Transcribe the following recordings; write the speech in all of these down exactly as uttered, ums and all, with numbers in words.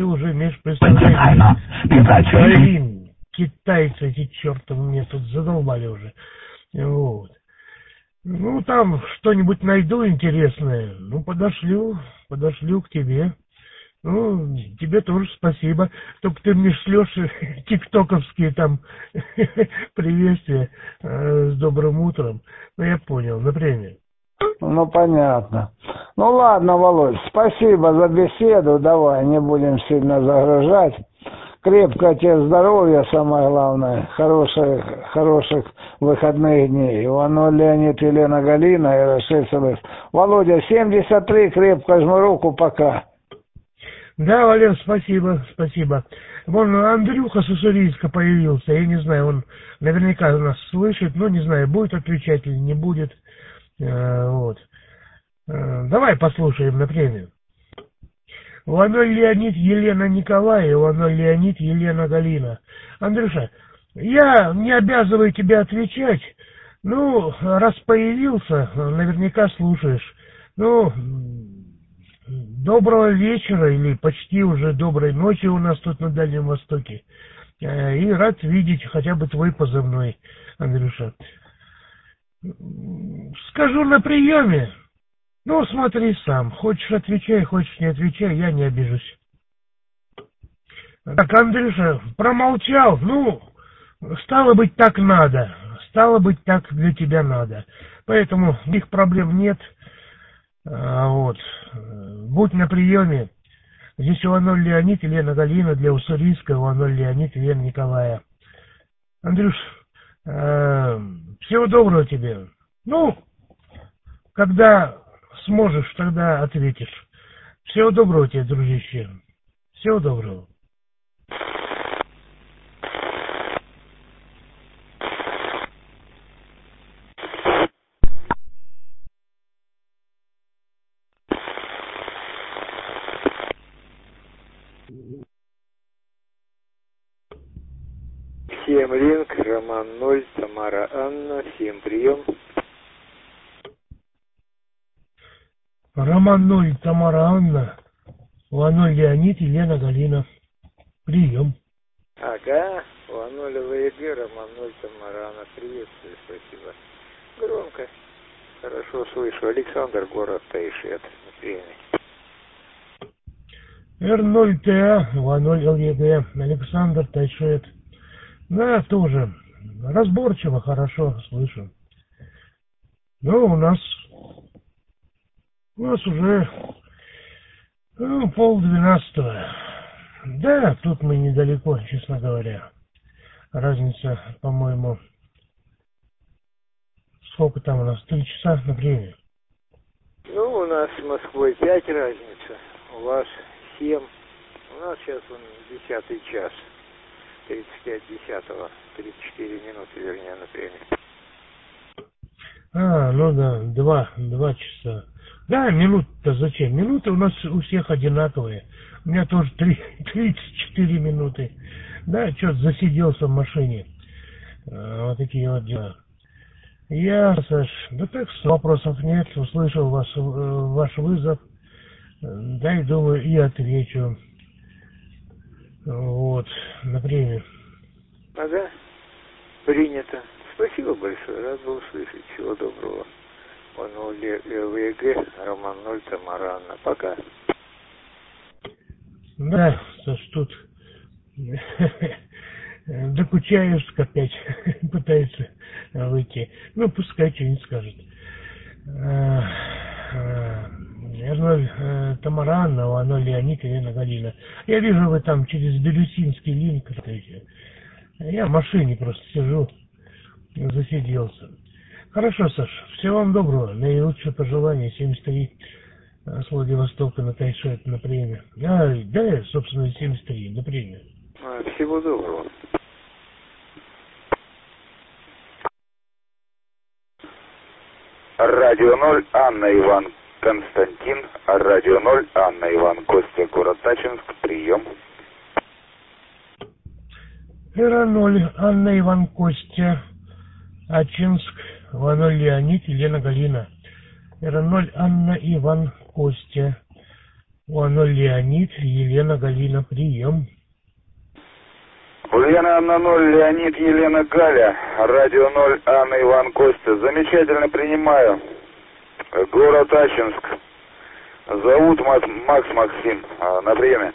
ты уже имеешь представление. Блин, китайцы эти чертовы мне тут задолбали уже. Вот. Ну, там что-нибудь найду интересное. Ну, подошлю, подошлю к тебе. Ну, тебе тоже спасибо. Только ты мне шлешь тиктоковские там приветствия э, с добрым утром. Ну, я понял, например. Ну, понятно. Ну, ладно, Володь, спасибо за беседу. Давай, не будем сильно загружать. Крепкого тебе здоровья, самое главное. Хороших, хороших выходных дней. Иванов Леонид, Елена Галина, Ярошесов. Володя, семьдесят три, крепко жму руку, пока. Да, Валер, спасибо, спасибо. Вон Андрюха с Уссурийска появился, я не знаю, он наверняка нас слышит, но не знаю, будет отвечать или не будет. Э, вот. Э, давай послушаем на премию. Иванов Леонид, Елена Николаева, Иванов Леонид, Елена Галина. Андрюша, я не обязываю тебя отвечать. Ну, раз появился, наверняка слушаешь. Ну, доброго вечера или почти уже доброй ночи у нас тут на Дальнем Востоке. И рад видеть хотя бы твой позывной, Андрюша. Скажу на приеме. Ну, смотри сам. Хочешь отвечай, хочешь не отвечай, я не обижусь. Так, Андрюша, промолчал. Ну, стало быть, так надо. Стало быть, так для тебя надо. Поэтому их проблем нет. А, вот. Будь на приеме. Здесь Иванов Леонид, Елена Галина, для Уссурийска, Иванов Леонид, Елена Николая. Андрюш, э, всего доброго тебе. Ну, когда сможешь, тогда ответишь. Всего доброго тебе, дружище. Всего доброго. Всем линк, Роман ноль, Тамара Анна, всем прием. Роман ноль, Тамара Анна, Иванов Леонид, Елена Галина. Прием. Ага, Иванов ВЕГ, Роман ноль, Тамара Анна, приветствую, спасибо. Громко, хорошо слышу. Александр, город Тайшет, время. Р ноль Т А, Иванов ЛЕГ, Александр Тайшет. Да, тоже. Разборчиво, хорошо слышу. Ну, у нас... У нас уже... Ну, полдвенадцатого. Да, тут мы недалеко, честно говоря. Разница, по-моему... Сколько там у нас? Три часа на время. Ну, у нас с Москвой пять разница, у вас семь. У нас сейчас он десятый час. тридцать пять десятого, тридцать четыре минуты, вернее, на время. А, ну да, два, два часа. Да, минуты-то зачем? Минуты у нас у всех одинаковые. У меня тоже три, тридцать четыре минуты. Да, что-то засиделся в машине. А, вот такие вот дела. Я, Саш, да так, вопросов нет. Услышал вас, э, ваш вызов. Да, и думаю, и отвечу. Вот, например. Ага, принято. Спасибо большое, рад был услышать. Всего доброго. Он ВЕГ, Роман ноль, Тамара Анна. Пока. Да, Саш, тут Докучаевск опять пытается выйти. Ну, пускай что-нибудь скажет. Наверное, Тамара Анна, Анна Леонид, Елена Галина. Я вижу, вы там через Бирюсинский линк работаете. Я в машине просто сижу, засиделся. Хорошо, Саш, всего вам доброго. Наилучшие пожелания. семьдесят три с Владивостока на Тайшет на премию. А, да, собственно, семьдесят три на премию. Всего доброго. Радио ноль, Анна Иван Константин. Радио ноль, Анна Иван Костя, город Тачинск. Прием. Эра ноль, Анна Иван Костя, Ачинск, Иванов Леонид, Елена Галина. Эра ноль, Анна Иван Костя, Оно Леонид, Елена, Галина, прием. Ульяна Анна ноль, Леонид, Елена, Галя, радио ноль, Анна, Иван, Костя. Замечательно принимаю. Город Ачинск. Зовут Макс Максим. На приеме.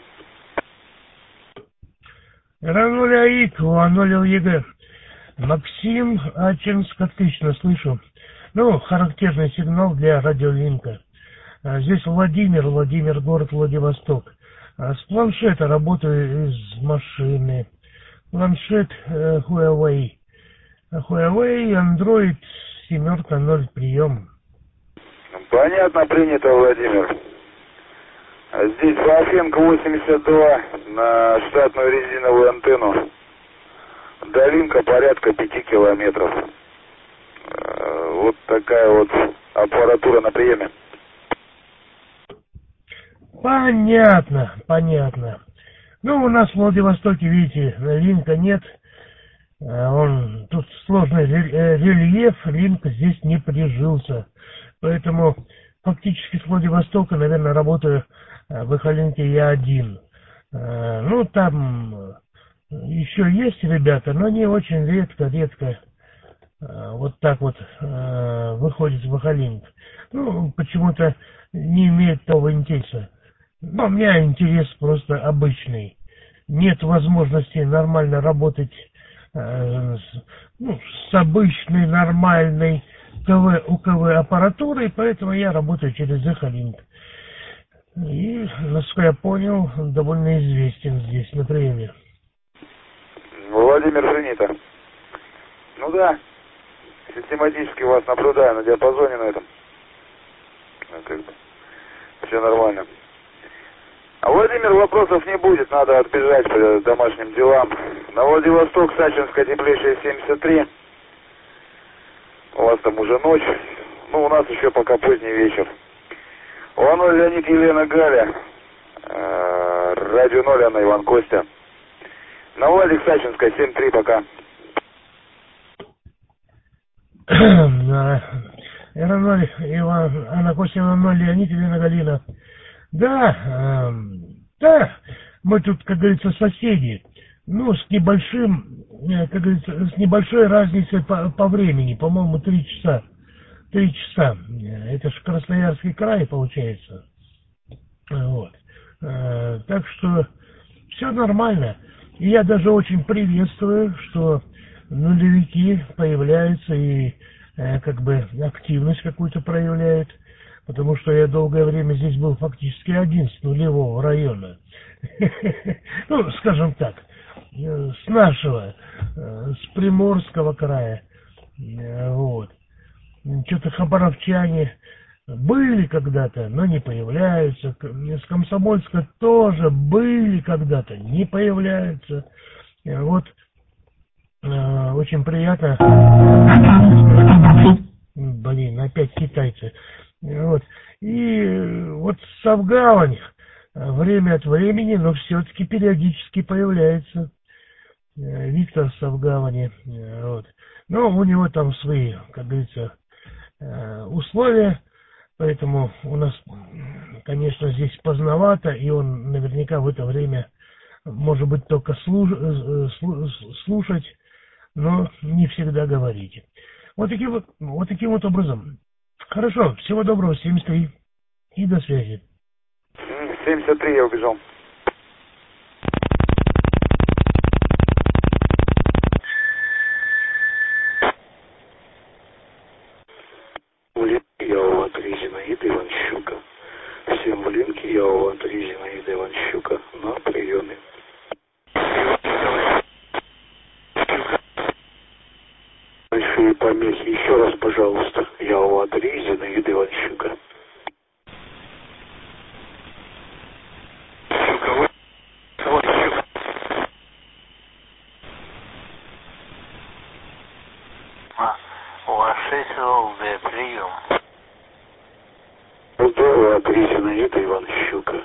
Рано Леонид, Леонид ЕГЭ. Максим, Ачинск, отлично слышу. Ну, характерный сигнал для радиолинка. Здесь Владимир, Владимир, город Владивосток. С планшета работаю из машины. Планшет э, Huawei. Huawei, Android семерка ноль, прием. Понятно, принято, Владимир. Здесь Феофенко восемьдесят два на штатную резиновую антенну. Долинка порядка пяти километров. Вот такая вот аппаратура на приеме. Понятно, понятно. Ну, у нас в Владивостоке, видите, линка нет. Он, тут сложный рельеф, линк здесь не прижился. Поэтому фактически с Владивостока, наверное, работаю в Эхолинке я один. Ну, там еще есть ребята, но они очень редко, редко вот так вот выходят в Эхолинк. Ну, почему-то не имеет того интереса. Но у меня интерес просто обычный. Нет возможности нормально работать э, с, ну, с обычной, нормальной ТВ, УКВ аппаратурой, поэтому я работаю через Эхолинк. И, насколько я понял, довольно известен здесь на приеме. Владимир, принято. Ну да, систематически вас наблюдаю на диапазоне на этом. Как бы все нормально. А Владимир, вопросов не будет, надо отбежать по домашним делам. На Владивосток, Сачинская, теплейшая семьдесят три. У вас там уже ночь. Ну, у нас еще пока поздний вечер. Оно Леонид, Елена, Галя. Э, радио ноль, Анна, Иван, Костя. На Владик, Сачинская, семь три, пока. ноль, Иван, Анна, Костя, ноль, Леонид, Елена, Галина. Да, э, да, мы тут, как говорится, соседи. Ну, с небольшим, как говорится, с небольшой разницей по, по времени, по-моему, три часа. Три часа. Это же Красноярский край, получается. Вот. Э, так что все нормально. И я даже очень приветствую, что нулевики появляются и э, как бы активность какую-то проявляют. Потому что я долгое время здесь был фактически один с нулевого района. Ну, скажем так, с нашего, с Приморского края. Вот. Что-то хабаровчане были когда-то, но не появляются. С Комсомольска тоже были когда-то, не появляются. Вот. Очень приятно. Блин, опять китайцы. Вот. И вот Савгавань время от времени, но все-таки периодически появляется Виктор Савгавани. Вот. Но у него там свои, как говорится, условия, поэтому у нас, конечно, здесь поздновато, и он наверняка в это время может быть только слушать, но не всегда говорить. Вот таким вот, вот таким вот образом. Хорошо, всего доброго, семьдесят три, и до связи. семьдесят три, я убежал. Я у Андрея Зинаида Иванчука. Всем в линке, я у Андрея Зинаида Иванчука на приеме. Большие помехи. Еще раз, пожалуйста. Я у Андрея Зинаида Иванчука. У вас шесть ЛД, прием. Здорово, Андрей Зинаида Иванчука.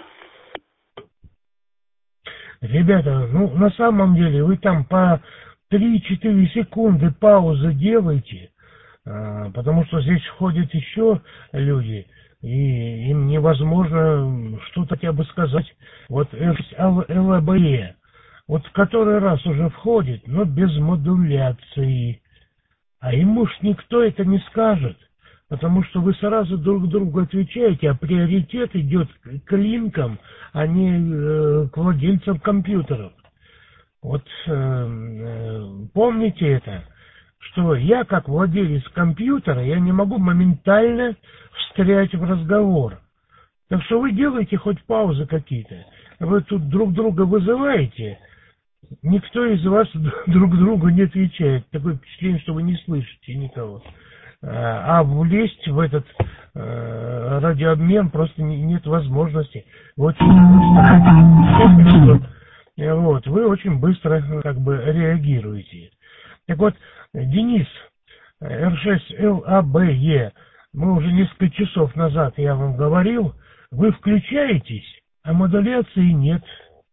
Ребята, ну на самом деле вы там по три-четыре секунды паузы делаете, а, потому что здесь входят еще люди. и им невозможно что-то хотя бы сказать. Вот ЛБЕ, вот в который раз уже входит, но без модуляции. А ему ж никто это не скажет, потому что вы сразу друг другу отвечаете, а приоритет идет к линкам, а не э, к владельцам компьютеров. Вот э, э, помните это, что я как владелец компьютера, я не могу моментально встрять в разговор. Так что вы делаете хоть паузы какие-то. Вы тут друг друга вызываете, никто из вас друг другу не отвечает. Такое впечатление, что вы не слышите никого. А влезть в этот э, радиообмен просто не, нет возможности. Вы очень быстро, вот, вы очень быстро как бы реагируете. Так вот, Денис, эр шесть эл а бэ е, мы уже несколько часов назад, я вам говорил, вы включаетесь, а модуляции нет.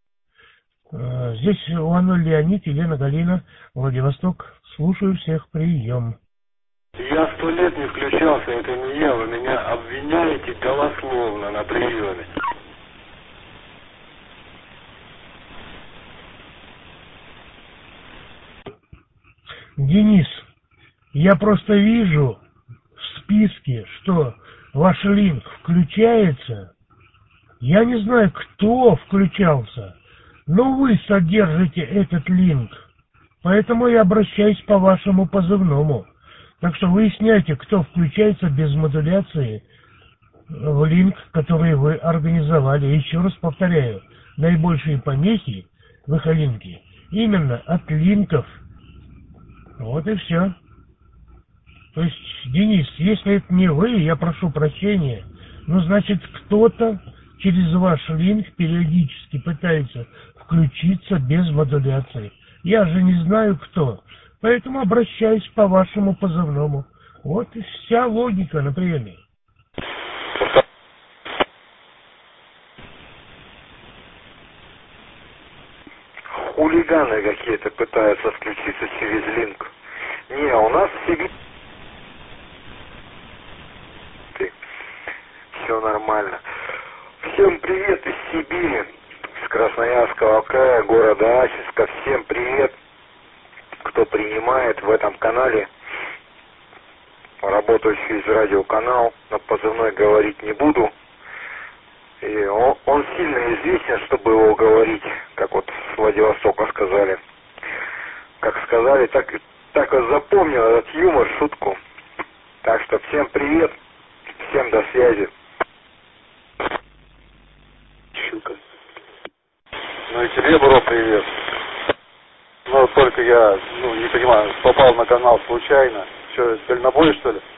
Здесь Леонид Леонид, Елена Галина, Владивосток. Слушаю всех, прием. Я сто лет не включался, это не я, вы меня обвиняете голословно на приеме. Денис, я просто вижу в списке, что ваш линк включается. Я не знаю, кто включался, но вы содержите этот линк. Поэтому я обращаюсь по вашему позывному. Так что выясняйте, кто включается без модуляции в линк, который вы организовали. Еще раз повторяю, наибольшие помехи в их линке именно от линков. Вот и все. То есть, Денис, если это не вы, я прошу прощения, ну, значит, кто-то через ваш линк периодически пытается включиться без модуляции. Я же не знаю, кто. Поэтому обращаюсь по вашему позывному. Вот и вся логика на приеме. Хулиганы какие-то пытаются включиться через линк. Не, у нас в Сибири все нормально. Всем привет из Сибири, с Красноярского края, города Ачинска. Всем привет, кто принимает в этом канале. Работаю через радиоканал, на позывной говорить не буду. И он, он сильно известен, чтобы его говорить, как вот с Владивостока сказали. Как сказали, так, так и запомнил этот юмор, шутку. Так что всем привет, всем до связи. Щука. Ну и тебе, бро, привет. Ну, только я, ну, не понимаю, попал на канал случайно. Что, дальнобой, что ли?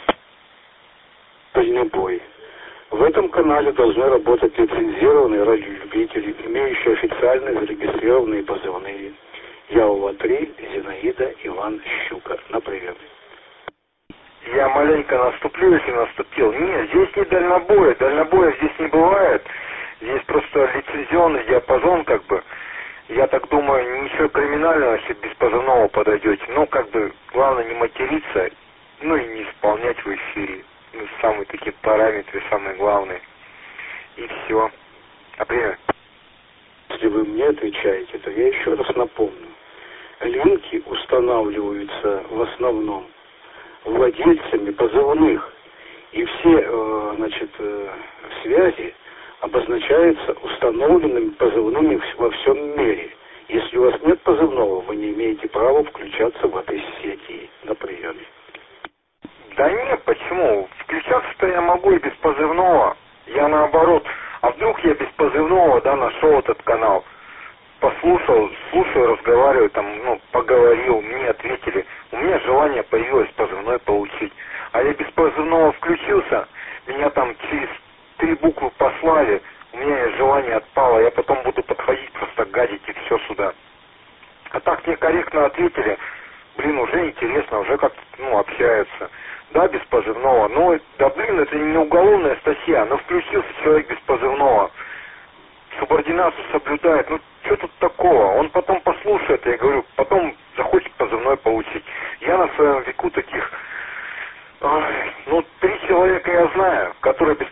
Дальнобой. В этом канале должны работать лицензированные радиолюбители, имеющие официально зарегистрированные позывные. Яова-три, Зинаида, Иван, Щука. На прием. Я маленько наступлю, если наступил. Нет, здесь не дальнобой, дальнобоя здесь не бывает. Здесь просто лицензионный диапазон, как бы. Я так думаю, ничего криминального, если без позывного подойдете. Ну, как бы, главное не материться, ну и не исполнять в эфире. Ну, самые такие параметры, самые главные. И все. А пример? Если вы мне отвечаете, то я еще раз напомню. Линки устанавливаются в основном владельцами позывных. И все, э, значит, э, связи обозначаются установленными позывными во всем мире. Если у вас нет позывного, вы не имеете права включаться в этой сети на приеме. Да нет, почему? Включаться-то я могу и без позывного. Я наоборот. А вдруг я без позывного, да, нашел этот канал. Послушал, слушаю, разговариваю, там, ну, поговорил, мне ответили. У меня желание появилось позывной получить. А я без позывного включился, меня там через три буквы послали, у меня желание отпало, я потом буду подходить, просто гадить и все сюда. А так мне корректно ответили, блин, уже интересно, уже как-то, ну, общаются. Да, без позывного, ну, да, блин, это не уголовная статья, но включился человек без позывного, субординацию соблюдает, ну, что тут такого? Он потом послушает, я говорю, потом захочет позывной получить. Я на своем веку таких, ну, три человека я знаю, которые без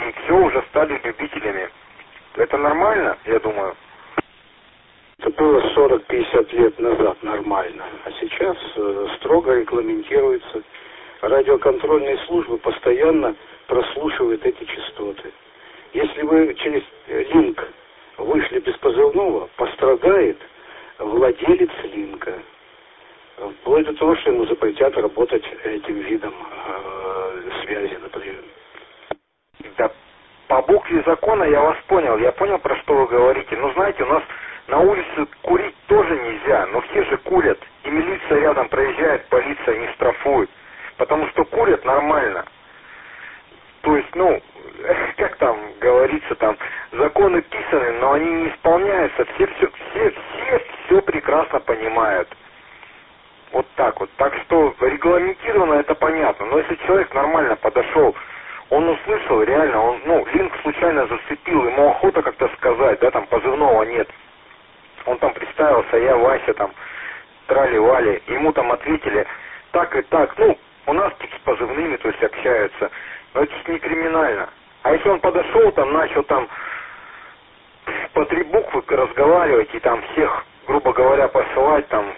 они все уже стали любителями. Это нормально, я думаю. Это было сорок-пятьдесят лет назад нормально, а сейчас э, строго регламентируется. Радиоконтрольные службы постоянно прослушивают эти частоты. Если вы через линк вышли без позывного, пострадает владелец линка. Вплоть до того, что ему запретят работать этим видом э, связи, например. Да, по букве закона я вас понял, я понял, про что вы говорите. Но знаете, у нас на улице курить тоже нельзя, но все же курят. И милиция рядом проезжает, полиция не штрафует. Потому что курят нормально. То есть, ну, как там говорится, там, законы писаны, но они не исполняются. Все все, все, все, все прекрасно понимают. Вот так вот. Так что регламентировано это понятно. Но если человек нормально подошел, он услышал, реально, он, ну, линк случайно зацепил, ему охота как-то сказать, да, там позывного нет. Он там представился, я Вася, там, трали-вали, ему там ответили так и так, ну, у нас тут с позывными, то есть общаются, но это же не криминально. А если он подошел, там, начал там по три буквы разговаривать и там всех, грубо говоря, посылать, там,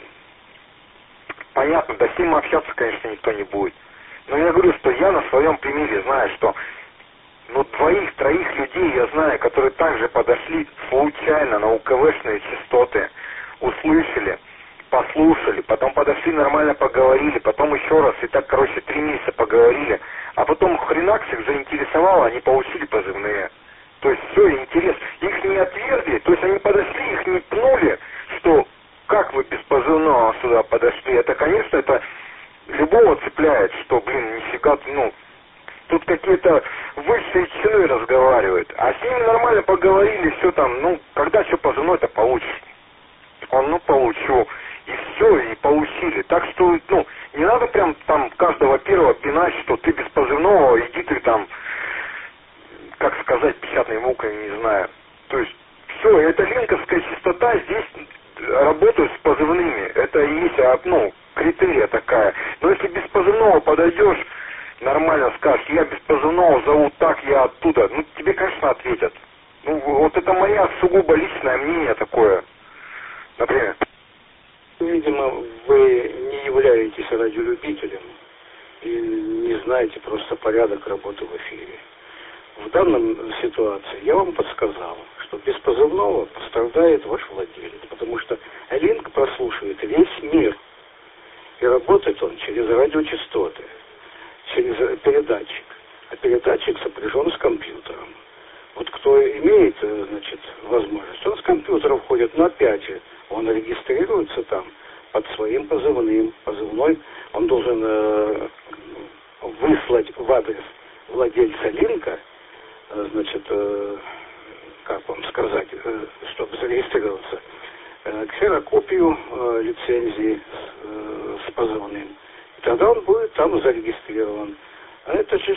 понятно, да с ним общаться, конечно, никто не будет. Но я говорю, что я на своем примере знаю, что ну двоих-троих людей я знаю, которые также подошли случайно на УКВшные частоты, услышали, послушали, потом подошли, нормально поговорили, потом еще раз, и так, короче, три месяца поговорили, а потом хренакс их заинтересовало, они получили позывные. То есть все, интерес. Их не отвергли, то есть они подошли, их не пнули, что как вы без позывного сюда подошли. Это, конечно, это любого цепляет, что, блин, нифига, ну, тут какие-то высшие чины разговаривают. А с ними нормально поговорили, все там, ну, когда что позывной-то получишь? Он, ну, получу. И все, и получили. Так что, ну, не надо прям там каждого первого пинать, что ты без позывного, иди ты там, как сказать, печатной мукой, не знаю. То есть, все, это линковская частота, здесь работают с позывными. Это и есть, ну, критерия такая. Но если без позывного подойдешь, нормально скажешь, я без позывного зовут так, я оттуда, ну, тебе, конечно, ответят. Ну, вот это моя сугубо личное мнение такое, например. Видимо, вы не являетесь радиолюбителем и не знаете просто порядок работы в эфире. В данном ситуации я вам подсказал, что без позывного пострадает ваш владелец, потому что линк прослушивает весь мир. И работает он через радиочастоты, через передатчик. А передатчик сопряжен с компьютером. Вот кто имеет, значит, возможность, он с компьютера входит, но опять же, он регистрируется там под своим позывным. Позывной он должен э, выслать в адрес владельца линка, э, значит, э, как вам сказать, э, чтобы зарегистрироваться, э, ксерокопию э, лицензии э, с позывным. И тогда он будет там зарегистрирован. А это же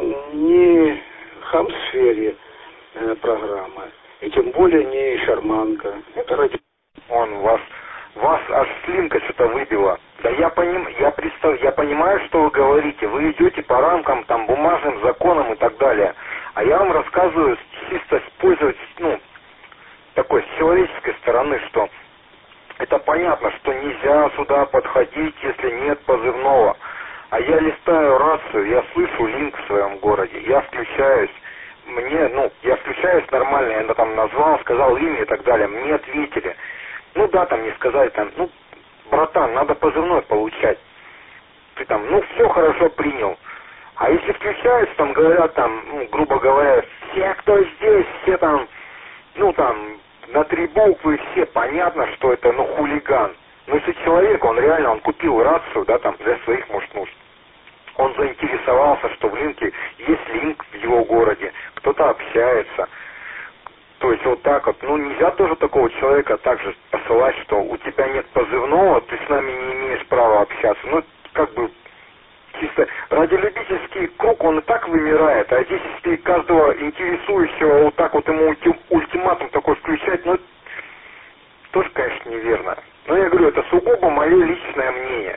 не хам-сфере э, программа, и тем более не шарманка. Это ради... Он вас, вас аж слинка что-то выбила. Да я, поним, я, представ, я понимаю, что вы говорите. Вы идете по рамкам, там, бумажным законам и так далее. А я вам рассказываю чисто использовать, ну, такой, с человеческой стороны, что это понятно, что нельзя сюда подходить, если нет позывного. А я листаю рацию, я слышу линк в своем городе, я включаюсь. Мне, ну, я включаюсь нормально, я там назвал, сказал имя и так далее. Мне ответили. Ну да, там мне сказали, там, ну, братан, надо позывной получать. Ты там, ну, все хорошо принял. А если включаются, там говорят, там, ну, грубо говоря, все, кто здесь, все там, ну, там, на три буквы, все понятно, что это, ну, хулиган. Но если человек, он реально, он купил рацию, да, там, для своих, может, нужд. Он заинтересовался, что в линке есть линк в его городе, кто-то общается. То есть вот так вот, ну нельзя тоже такого человека также посылать, что у тебя нет позывного, ты с нами не имеешь права общаться. Ну, как бы, чисто радиолюбительский круг, он и так вымирает, а здесь, если каждого интересующего вот так вот ему ульти, ультиматум такой включать, ну, тоже, конечно, неверно. Но я говорю, это сугубо мое личное мнение.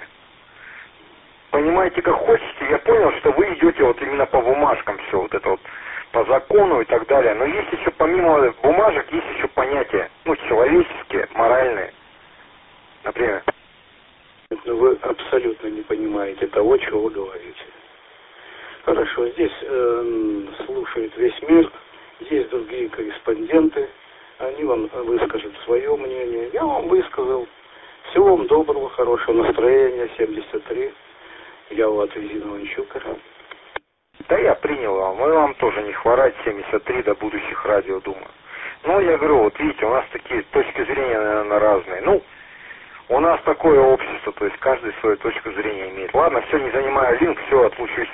Понимаете, как хотите, я понял, что вы идете вот именно по бумажкам все, вот это вот, по закону и так далее. Но есть еще помимо бумажек, есть еще понятия, ну, человеческие, моральные, например. Но вы абсолютно не понимаете того, чего вы говорите. Хорошо, здесь э, слушает весь мир, есть другие корреспонденты, они вам выскажут свое мнение. Я вам высказал. Всего вам доброго, хорошего настроения, семьдесят три. Я у вас Резина Иванчука. Да я принял вам, мы вам тоже не хворать, семьдесят три до будущих радио, думаю. Ну, я говорю, вот видите, у нас такие точки зрения, наверное, разные. Ну, у нас такое общество, то есть каждый свою точку зрения имеет. Ладно, все, не занимаю линк, все, отлучусь.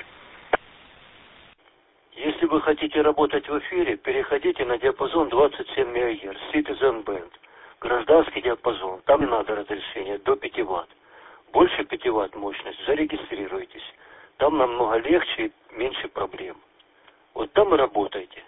Если вы хотите работать в эфире, переходите на диапазон двадцать семь мегагерц, Citizen Band. Гражданский диапазон, там не надо разрешения, до пяти ватт. Больше пяти ватт мощность, зарегистрируйтесь. Там намного легче и меньше проблем. Вот там и работайте.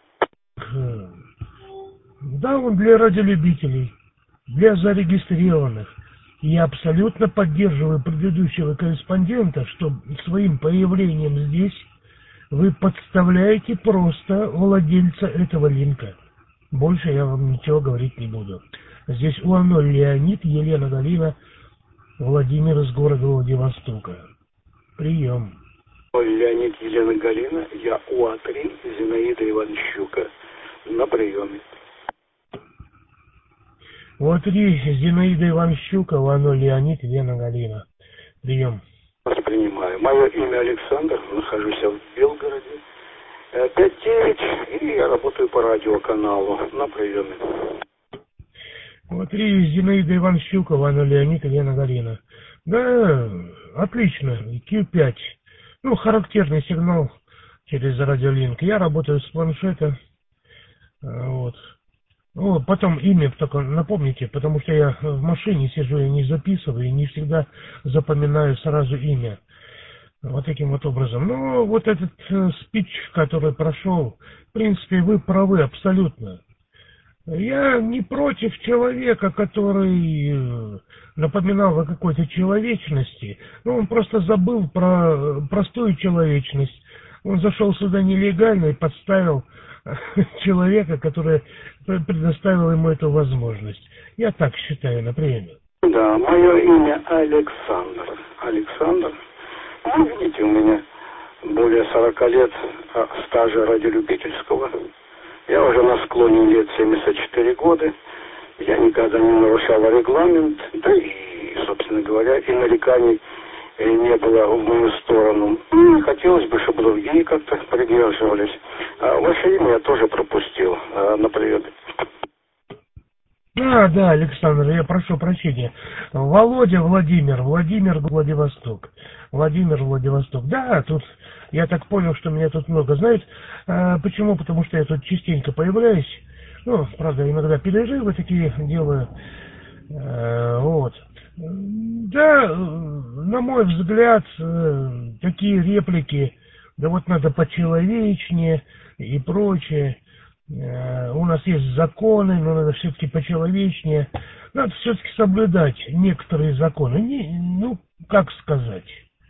Да, он для радиолюбителей, для зарегистрированных. Я абсолютно поддерживаю предыдущего корреспондента, что своим появлением здесь вы подставляете просто владельца этого линка. Больше я вам ничего говорить не буду. Здесь У А ноль Леонид, Елена Галина, Владимир из города Владивостока. Прием. Леонид, Елена Галина, я У А три, Зинаида Иванчука. На приеме. У А три, Зинаида Иванчука, У А ноль Леонид, Елена Галина. Прием. Воспринимаю. Мое имя Александр, нахожусь в Белгороде. пять девять, и я работаю по радиоканалу. На приеме. У А три, Зинаида Иванчука, У А ноль Леонид, Елена Галина. Да, отлично. Q пять. Ну, характерный сигнал через радиолинк. Я работаю с планшета. Вот. Ну, потом имя только напомните, потому что я в машине сижу и не записываю, и не всегда запоминаю сразу имя. Вот таким вот образом. Ну, вот этот э, спич, который прошел, в принципе, вы правы абсолютно. Я не против человека, который напоминал о какой-то человечности, но он просто забыл про простую человечность. Он зашел сюда нелегально и подставил человека, который предоставил ему эту возможность. Я так считаю, например. Да, мое имя Александр. Александр. Ну, видите, у меня более сорока лет стажа радиолюбительского. Я уже на склоне лет семьдесят четыре года. Я никогда не нарушал регламент. Да и, собственно говоря, и нареканий не было в мою сторону. И хотелось бы, чтобы другие как-то придерживались. А ваше имя я тоже пропустил а, на приеме. А, да, Александр, я прошу прощения. Володя Владимир, Владимир Владивосток. Владимир Владивосток. Да, тут, я так понял, что меня тут много знают. А, почему? Потому что я тут частенько появляюсь. Ну, правда, иногда перерывы такие делаю. А, вот. Да, на мой взгляд, такие реплики, да вот надо почеловечнее и прочее. У нас есть законы, но надо все-таки почеловечнее. Надо все-таки соблюдать некоторые законы. Не, ну, как сказать.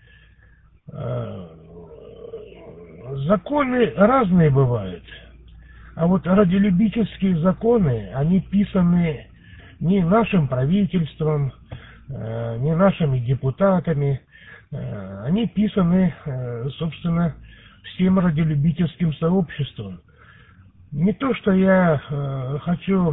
Законы разные бывают. А вот радиолюбительские законы, они писаны не нашим правительством, не нашими депутатами. Они писаны, собственно, всем радиолюбительским сообществом. Не то, что я э, хочу...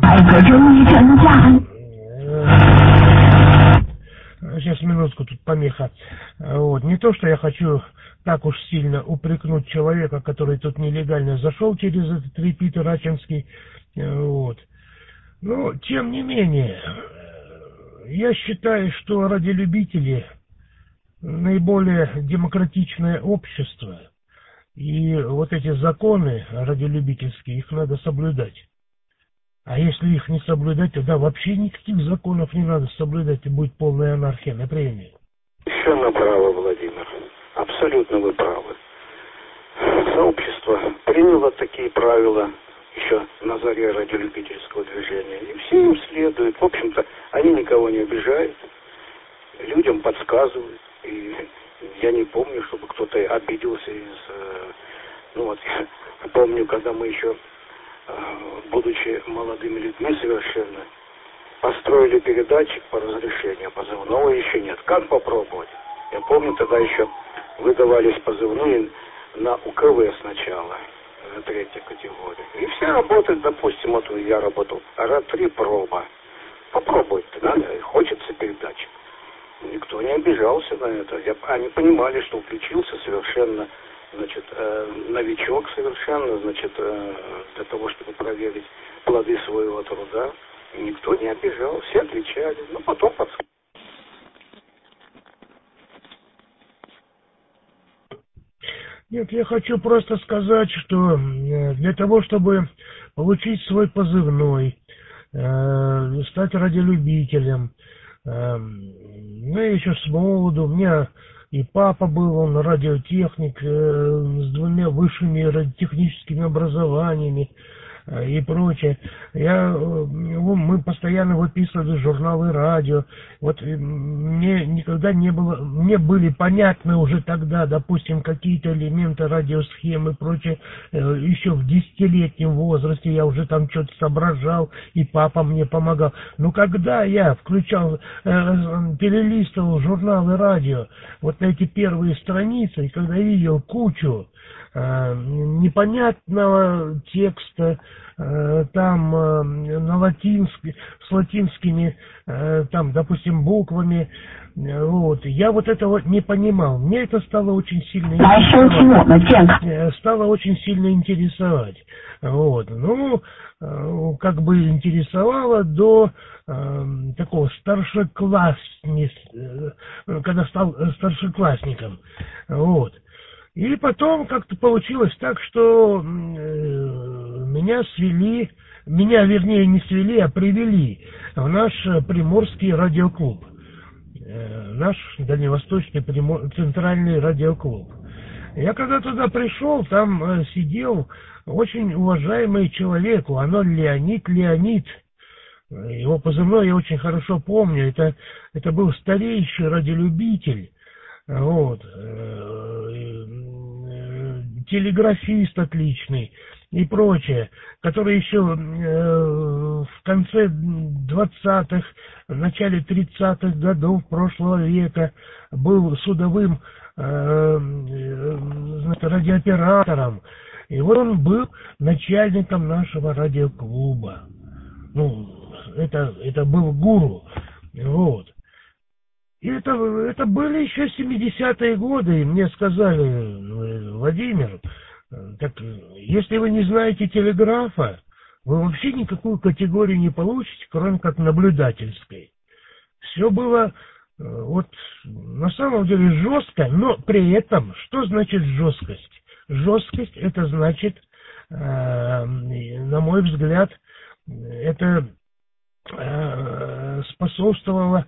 Сейчас, минутку, тут помеха. Вот. Не то, что я хочу так уж сильно упрекнуть человека, который тут нелегально зашел через этот репитер Ачинский. Вот. Но, тем не менее, я считаю, что радиолюбители наиболее демократичное общество. И вот эти законы радиолюбительские, их надо соблюдать. А если их не соблюдать, тогда вообще никаких законов не надо соблюдать, и будет полная анархия, например. Еще направо, Владимир. Абсолютно вы правы. Сообщество приняло такие правила еще на заре радиолюбительского движения. И все им следуют. В общем-то, они никого не обижают, людям подсказывают. И я не помню, чтобы кто-то обиделся из Ну вот, я помню, когда мы еще, будучи молодыми людьми совершенно, построили передатчик по разрешению, позывного еще нет. Как попробовать? Я помню, тогда еще выдавались позывные на УКВ сначала, на третьей категории. И все работают, допустим, вот я работал, ара три проба. Попробовать-то надо, хочется передатчик. Никто не обижался на это. Я, они понимали, что включился совершенно, значит, э, новичок совершенно, значит, э, для того, чтобы проверить плоды своего труда. И никто не обижал, все отвечали. Ну, потом подсказали. Нет, я хочу просто сказать, что для того, чтобы получить свой позывной, э, стать радиолюбителем, э, ну, я еще с молоду, у меня и папа был, он радиотехник, э, с двумя высшими радиотехническими образованиями, и прочее. Я, мы постоянно выписывали журналы радио. Вот мне никогда не было, мне были понятны уже тогда, допустим, какие-то элементы радиосхемы и прочее. Еще в десятилетнем возрасте я уже там что-то соображал, и папа мне помогал. Но когда я включал, перелистывал журналы радио, вот на эти первые страницы, и когда видел кучу непонятного текста, там на латинск, с латинскими, там, допустим, буквами, вот, я вот этого не понимал. Мне это стало очень сильно интересовать. Стало очень сильно интересовать. Вот, ну, как бы интересовало до э, такого старшеклассниц, когда стал старшеклассником. Вот. И потом как-то получилось так, что э, меня свели, меня, вернее, не свели, а привели в наш Приморский радиоклуб. Э, наш Дальневосточный Примор... Центральный радиоклуб. Я когда туда пришел, там э, сидел очень уважаемый человек, оно Леонид Леонид. Его позывной я очень хорошо помню. Это, это был старейший радиолюбитель. Вот, телеграфист отличный и прочее, который еще в конце двадцатых, в начале тридцатых годов прошлого века был судовым радиооператором. И вот он был начальником нашего радиоклуба. Ну, это, это был гуру. Вот. И это, это были еще семидесятые годы, и мне сказали: Владимир, так если вы не знаете телеграфа, вы вообще никакую категорию не получите, кроме как наблюдательской. Все было вот на самом деле жестко, но при этом, что значит жесткость? Жесткость — это значит, э, на мой взгляд, это э, способствовало,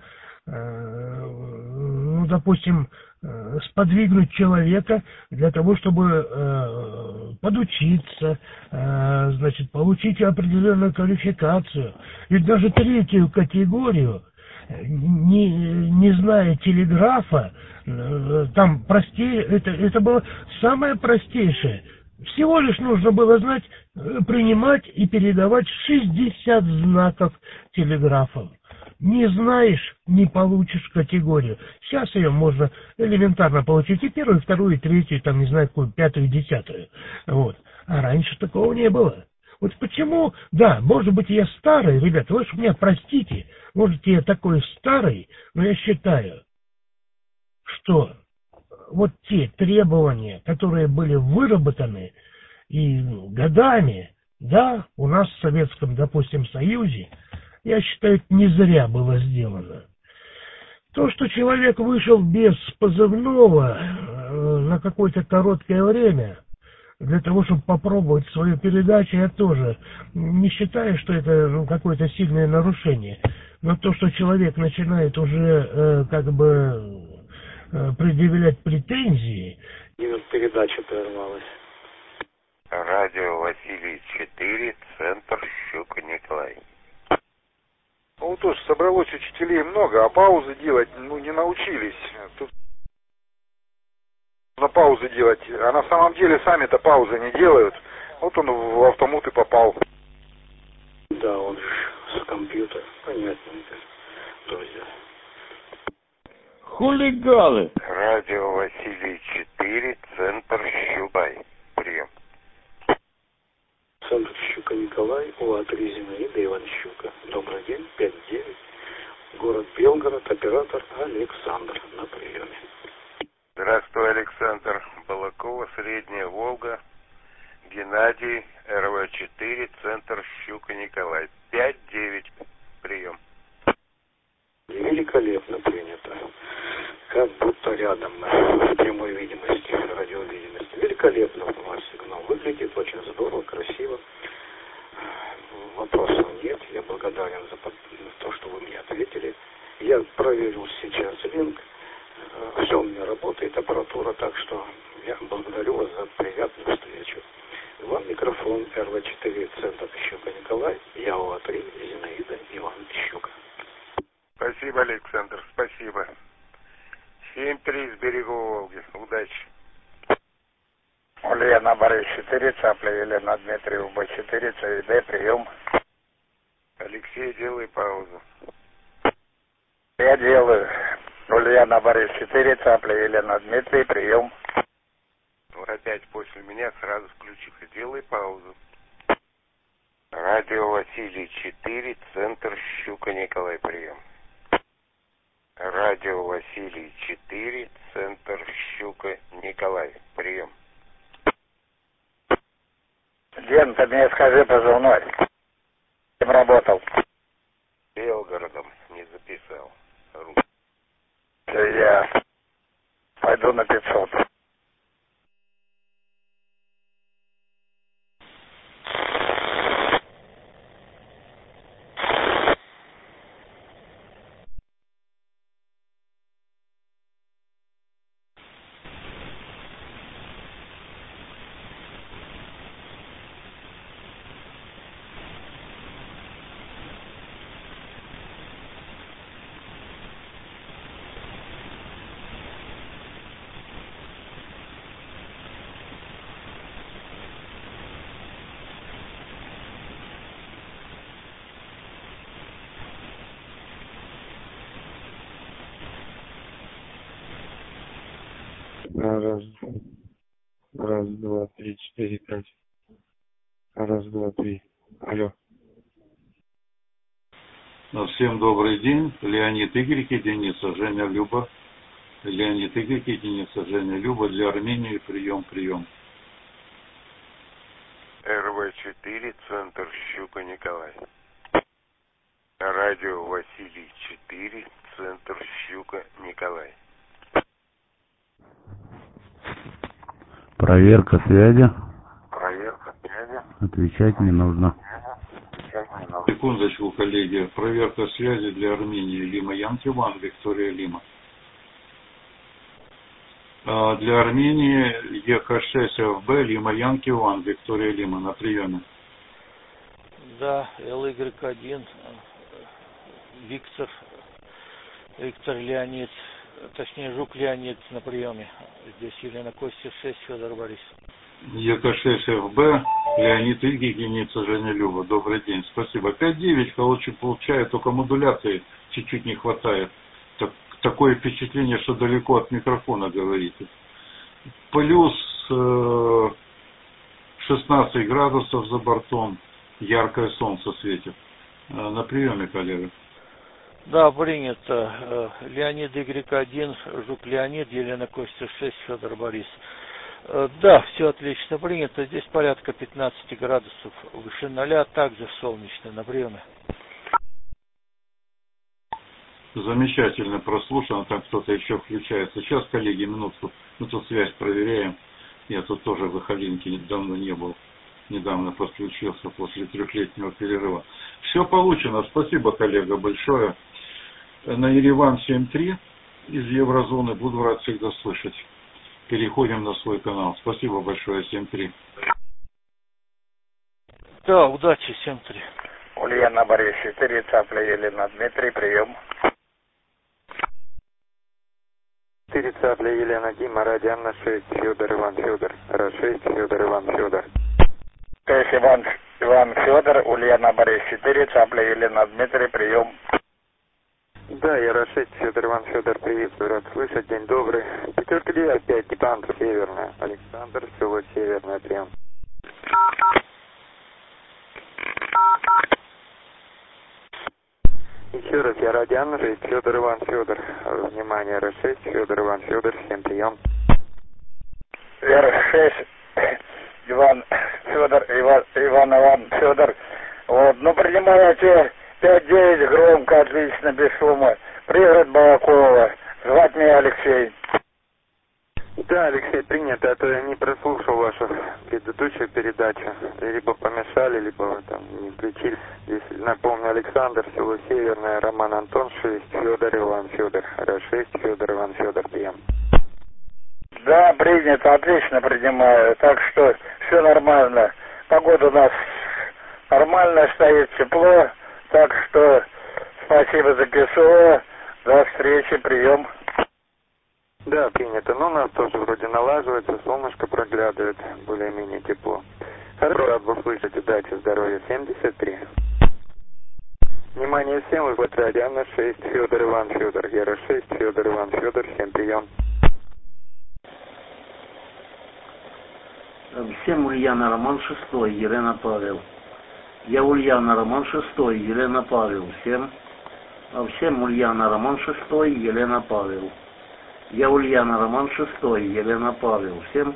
ну, допустим, сподвигнуть человека для того, чтобы э, подучиться, э, значит, получить определенную квалификацию. Ведь даже третью категорию, не, не зная телеграфа, э, там простее, это, это было самое простейшее. Всего лишь нужно было знать, принимать и передавать шестьдесят знаков телеграфом. Не знаешь, не получишь категорию. Сейчас ее можно элементарно получить и первую, и вторую, и третью, там, не знаю, какую, пятую, десятую. Вот. А раньше такого не было. Вот почему, да, может быть, я старый, ребята, вы уж меня простите, может, я такой старый, но я считаю, что вот те требования, которые были выработаны и годами, да, у нас в Советском, допустим, Союзе, я считаю, это не зря было сделано. То, что человек вышел без позывного э, на какое-то короткое время, для того, чтобы попробовать свою передачу, я тоже не считаю, что это, ну, какое-то сильное нарушение. Но то, что человек начинает уже э, как бы э, предъявлять претензии... Передача прервалась. Радио Василий четыре, центр Щука Николай. Ну, тоже собралось учителей много, а паузы делать, ну, не научились. Тут нужно паузы делать. А на самом деле сами-то паузы не делают. Вот он в автомут и попал. Да, он же с компьютера. Понятненько, друзья. Хулиганы. Радио Василий четыре, центр Щукай. Прием. Центр Щука Николай, УА-три Зинаида Иван Щука. Добрый день, пять девять. Город Белгород, оператор Александр на приеме. Здравствуй, Александр. Балакова, Средняя Волга. Геннадий, эр вэ четыре, центр Щука Николай. пять девять. Прием. Великолепно принято. Как будто рядом в прямой видимости, радиовидимости. Великолепно у вас сигнал выглядит, очень здорово, красиво. Вопросов нет, я благодарен за то, что вы мне ответили. Я проверил сейчас линк, все у меня работает, аппаратура, так что я благодарю вас за приятную встречу. Вам микрофон эр вэ четыре, центр Щука Николай, я УА-три, Зинаида Иван Щука. Спасибо, Александр, спасибо. семь три с берегу Волги. Удачи. Ульяна Борис четыре, Цапля Елена Дмитриев, Б четыре, ЦВД, прием. Алексей, делай паузу. Я делаю. Ульяна Борис четыре, Цапля Елена Дмитриев, прием. Вот опять после меня сразу включи. Делай паузу. Радио Василий четыре, центр Щука Николай, прием. Радио Василий четыре, центр Щука Николай, прием. Ген, ты мне скажи позывной. Кем работал? Белгородом не записал. Ру. Я пойду на пятьсот. Раз, раз, два, три, четыре, пять. Раз, два, три. Алло. Всем добрый день. Леонид Игорь, единица, Женя Люба. Леонид Игорь, единица, Женя Люба. Для Армении прием, прием. эр вэ четыре, центр Щука Николай. Радио Василий четыре, центр Щука Николай. Проверка связи. Проверка связи. Отвечать не нужно. Секундочку, коллеги. Проверка связи для Армении. Лима Янки Ван, Виктория Лима. А для Армении е ха шесть эф бэ, Лима Янки Ван, Виктория Лима. На приеме. Да, эл игрек один, Виктор, Виктор Леонид, точнее Жук Леонид на приеме. Здесь Елена Костя шесть, Федор Борис. е ка шесть эф бэ, Леонид Игорь, единица, Женя Люба. Добрый день, спасибо. пять девять, короче, получаю, только модуляции чуть-чуть не хватает. Так, такое впечатление, что далеко от микрофона говорите. Плюс э, шестнадцать градусов за бортом, яркое солнце светит. Э, на приеме, коллега. Да, принято. Леонид Игорь один, Жук Леонид, Елена Костя шесть, Федор Борис. Да, все отлично принято. Здесь порядка пятнадцать градусов выше ноля, также солнечно на приеме. Замечательно прослушано, там кто-то еще включается. Сейчас, коллеги, минутку, мы тут связь проверяем. Я тут тоже в Ихалинке давно не был. Недавно подключился после трехлетнего перерыва. Все получено. Спасибо, коллега, большое. На Ереван семь три из Еврозоны. Буду рад всегда слышать. Переходим на свой канал. Спасибо большое, семь три. Да, удачи, семь три. Ульяна Борис четыре, Цапля Елена Дмитрий, прием. четыре Цапля Елена Дима, Радианна шесть, Федор Иван Федор, Ра шесть, Федор Иван Федор. То есть Иван, Иван Федор, Ульяна Борис четыре, Цапля Елена Дмитрий, прием. Да, я Ра шесть, Федор Иван Федор, приветствую, рад слышать, день добрый. Пятерка девять пять, Александр, Северная, Александр, село Северное, прием. Еще раз, я Радианна шесть, Федор Иван Федор. Внимание, Ра шесть, Федор Иван Федор, всем прием. Ра шесть, Иван Федор, Иван, Иван Иван Федор. Вот, ну принимаете пять девять, громко, отлично, без шума. Пригород Балакова. Звать меня Алексей. Да, Алексей, принято, а то я не прослушал вашу предыдущую передачу. Либо помешали, либо вы там не включили. Здесь, напомню, Александр, село Северное, Роман Антон шесть, Федор Иван Федор, Ра шесть, Федор Иван Федор, прием. Да, принято, отлично принимаю. Так что все нормально. Погода у нас нормально, стоит тепло. Так что спасибо за КСО. До встречи, прием. Да, принято. Но у нас тоже вроде налаживается, солнышко проглядывает, более-менее тепло. Хорошо, рад был слышать, удачи, здоровья, семьдесят три. Внимание всем, вы под Радианна шесть, Федор Иван Федор, Ра шесть, Федор Иван Федор, всем прием. Всем Ульяна Роман шестой, Елена Павел. Я Ульяна Роман шестой, Елена Павел. Всем. Всем Ульяна Роман шестой, Елена Павел. Я Ульяна Роман шестой, Елена Павел. Всем.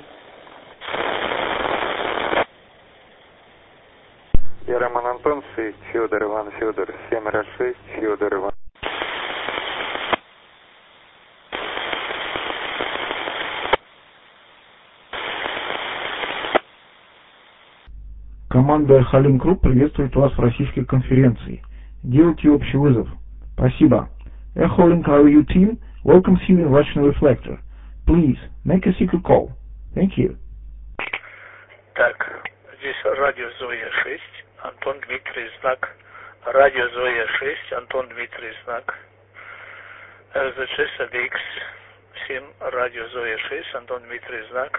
Я Роман Антон шесть, Федор Иван Федор, семь Ра шесть, Федор Иван. Команда Халим Групп приветствует вас в российской конференции. Делайте общий вызов. Спасибо. Echo Link R U team welcomes you in Russian Reflector. Please make a secret call. Thank you. Так, здесь радио Зоя шесть, Антон Дмитрий, знак. Радио Зоя шесть, Антон Дмитрий, знак. эр зет шесть а дэ икс семь, радио Зоя шесть, Антон Дмитрий, знак.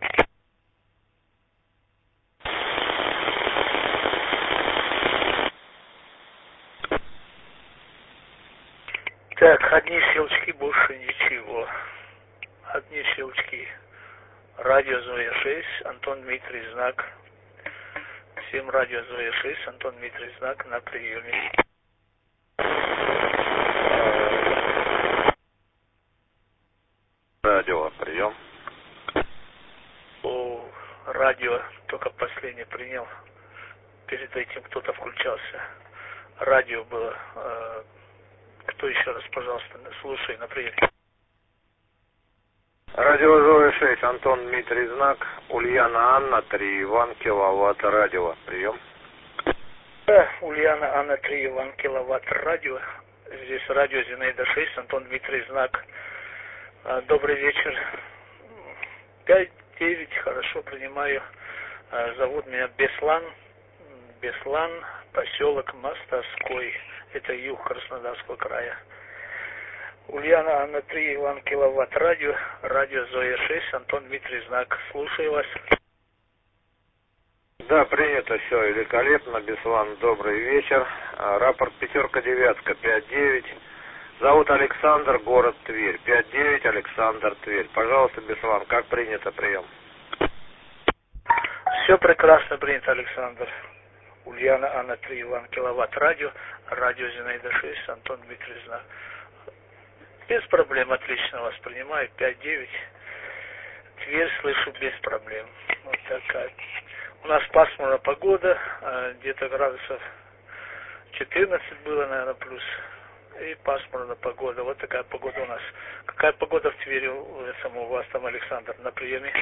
Так, одни щелчки, больше ничего. Одни щелчки. Радио Зоя шесть, Антон Дмитрий, знак. Всем радио Зоя шесть, Антон Дмитрий, знак, на приеме. Радио, прием. О, радио только последнее принял. Перед этим кто-то включался. Радио было. Э, кто еще раз, пожалуйста, слушай, на приеме. Радио Зоя шесть, Антон Дмитрий, знак. Ульяна Анна три, Иван киловатт, радио, прием. Да, Ульяна Анна три, Иван киловатт, радио. Здесь радио Зинаида шесть, Антон Дмитрий, знак. Добрый вечер. пять девять, хорошо, принимаю. Зовут меня Беслан. Беслан, поселок Мостовской. Это юг Краснодарского края. Ульяна Анна три, Иван киловатт, радио. Радио Зоя шесть, Антон Дмитрий, знак. Слушаю вас. Да, принято, все великолепно. Беслан, добрый вечер. Рапорт пятерка девятка, пять девять. Зовут Александр, город Тверь. пять девять, Александр, Тверь. Пожалуйста, Беслан, как принято, прием? Все прекрасно принято, Александр. Ульяна Анна три, Иван киловатт, радио. Радио Зинаида шесть, Антон Дмитрий, знак. Без проблем, отлично вас принимаю. пять девять. Тверь слышу без проблем. Вот такая. У нас пасмурная погода, где-то градусов четырнадцать было, наверное, плюс. И пасмурная погода. Вот такая погода у нас. Какая погода в Твери у вас там, Александр, на приеме?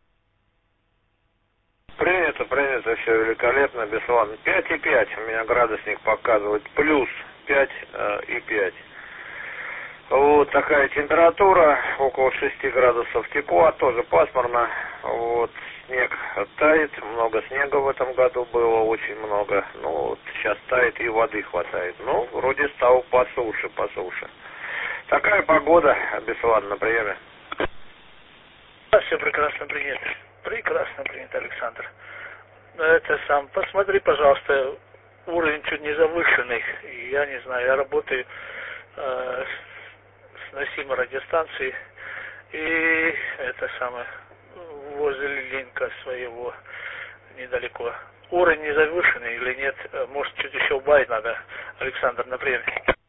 Принято, принято, все великолепно, Беслан. пять и пять, у меня градусник показывает, плюс пять э, и пять. Вот такая температура, около шести градусов тепла, тоже пасмурно. Вот, снег тает, много снега в этом году было, очень много. Ну, вот сейчас тает и воды хватает. Ну, вроде стало по суше, по суше. Такая погода, Беслан, на приеме. Да, все прекрасно принято. Прекрасно принято, Александр. Это сам, посмотри, пожалуйста, уровень чуть не завышенный. Я не знаю, я работаю э, с носимой радиостанцией. И это самое, возле линка своего недалеко. Уровень не завышенный или нет? Может, чуть еще убавить надо, Александр, например.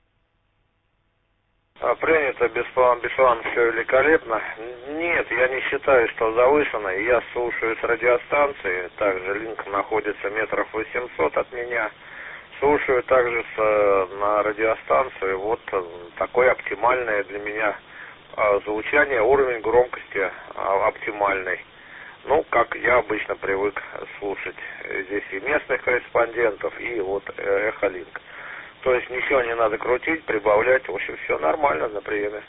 А принято, Беслан, Беслан, все великолепно. Нет, я не считаю, что завышено. Я слушаю с радиостанции, также линк находится метров восемьсот от меня. Слушаю также с, на радиостанцию. Вот такое оптимальное для меня звучание, уровень громкости оптимальный. Ну, как я обычно привык слушать здесь и местных корреспондентов, и вот Эхолинк. То есть ничего не надо крутить, прибавлять, в общем, все нормально на приеме.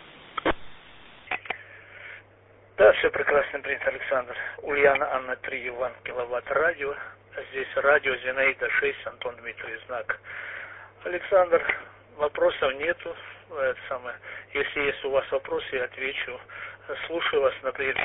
Да, все прекрасно принято, Александр. Ульяна Анна три, Иван, киловатт радио. Здесь радио Зинаида шесть, Антон Дмитрий, знак. Александр, вопросов нету. Это самое. Если есть у вас вопросы, я отвечу. Слушаю вас, например.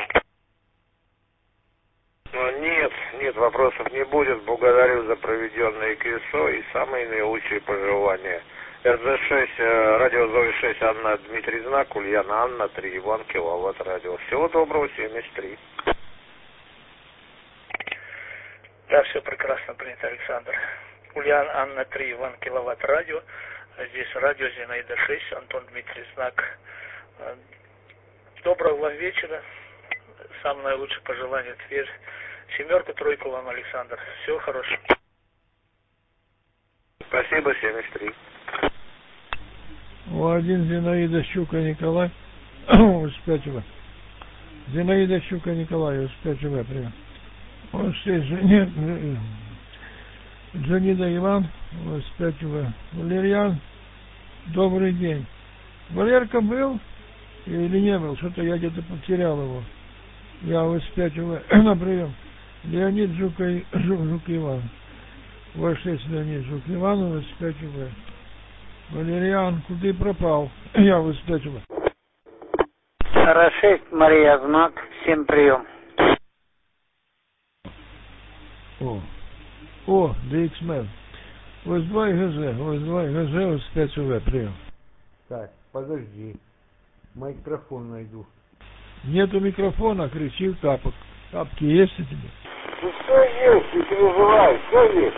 Нет, нет, вопросов не будет. Благодарю за проведенное КСО и самые наилучшие пожелания. эр зэ шесть, радио Зои шесть, Анна Дмитрий, знак, Ульяна Анна три, Иван, киловатт радио. Всего доброго, семьдесят три. Да, все прекрасно принято, Александр. Ульяна Анна три, Иван, киловатт радио. Здесь радио Зинаида шесть, Антон Дмитрий, знак. Доброго вам вечера. Самое наилучшее пожелание, Тверь. Семерку, тройку вам, Александр. Всего хорошего. Спасибо, семьдесят три. О, один Зинаида Щука Николай. Успеть его. Зинаида Щука Николай, успеть его, привет. Он шесть, нет, Джанида Иван, успеть его. Валерьян, добрый день. Валерка был или не был? Что-то я где-то потерял его. Я успеть его на прием. Леонид Жук, Жук, Жук Иван. Ваш шесть Леонид Жук Иван, успеть его. Валерьян, куда пропал? Я успеть его. шесть, Мария, знак, всем прием. О, о, ди икс мен. Ось два ГЗ, ось два ГЗ, успеть его, прием. Так, подожди. Микрофон найду. Нету микрофона, кричи в тапок. Тапки есть у тебя? Ну все есть, не переживай, все есть.